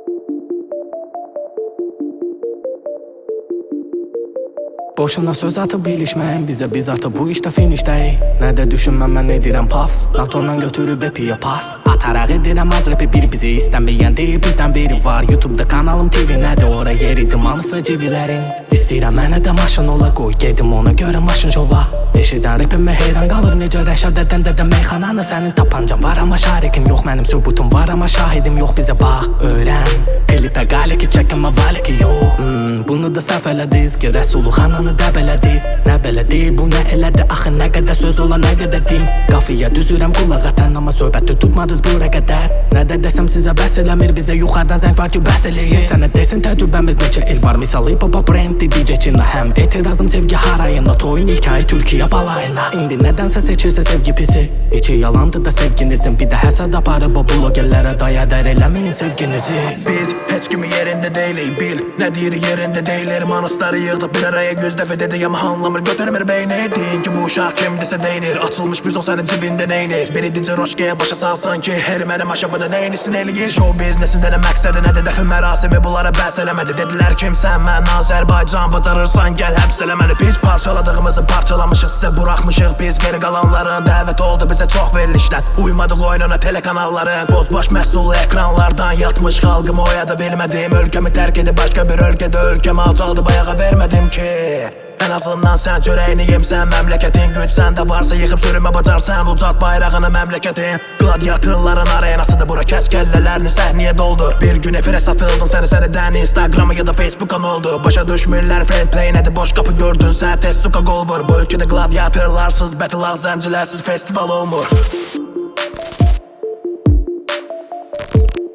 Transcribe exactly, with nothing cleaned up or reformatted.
Boşuna söz atıp ilişməyin bizə, biz artıq bu işdə finişdəyik. Nə də düşünməm, mən edirəm pafs, NATO'dan götürüb epiyə pas. Ataraq edirəm az repi, bir bizi istənməyən deyib bizdən biri var. YouTube'da kanalım T V nədir, ora yeridim anıs və civilərin. İstəyirəm mənə də maşın ola, qoy gedim ona görə maşın şova. Eşidən repimə heyran qalır, necə rəşadədən dədə meyxananı. Sənin tapancan var amma şarikin yox, mənim sübutum var amma şahidim yox. Bizə bax, öyrən, klipə qali ki çəkin mavali ki yox. hmm, Bunu da səhv elədiz ki, Rəsulu xananı dəbələdiz. Nə belə deyil, bu nə elədi, axı nə qədər söz ola, nə qədər dim. Qafiyə düzürəm qulağətən, amma söhbəti tutmadız bura qədər. Nə də desəm sizə bəs eləmir, bizə yuxardan zəng var ki bəs eləyir. Sənə desin təcrübəmiz neçə il var, misal hip-hopa brendi D J Çinlə. Həm etirazım sevgi harayına, toyun ilk ayı Türkiyə balayına. İndi nədənsə seçirsə sevgi pisi, içi yalandı da sevginizin. Bir də həsəd aparıb o blogerlərə dayadər eləməyin sevginizi. Biz heç kimi yerində deyilik, bil nə deyir yerində deyilir. Manasları yığdıq bir araya, göz dəfə dedi amma anlamır, götürmür beyni. Deyin ki bu uşaq kimdirsə deyinir, açılmış biz o sənin cibində neynir. Biri dincə roşkaya başa salsın ki her mənim aşabını neynisin eləyir. Show biznesində nə məqsədi nədir, dəfin mərasimi bunlara bəhs eləmədi. Dedilər kimsən, mən Azərbaycan, bacarırsan gəl həbs eləməli. Biz parçaladığımızı parçalamışıq, sizə buraxmışıq. Biz geri qalanların dəvət oldu bizə çox verilişdən. Uymadıq oyununa telekanalların, bozbaş məhsullu ekranlardan. Yatmış xalqımı oyada bilmədim, ölkəmi tərk edib başqa bir ölkədə ölkəmi alçaldı bayağa vermədim ki. Ən azından sən çörəyini yemsən, məmləkətin güc səndə varsa yıxıb sürümə bacarsan. Ucat bayrağını məmləkətin, gladiatorların arenasıdır bura, kəs kəllələrini səhniyə doldur. Bir gün efirə satıldın, səni sənədən Instagram'a ya da Facebook'a oldu. Başa düşmürlər fair play nədir, boş qapı gördün sən, tez suka gol vur. Bu ölkədə gladiatorlarsız, battle zəncilərsiz festival olmur.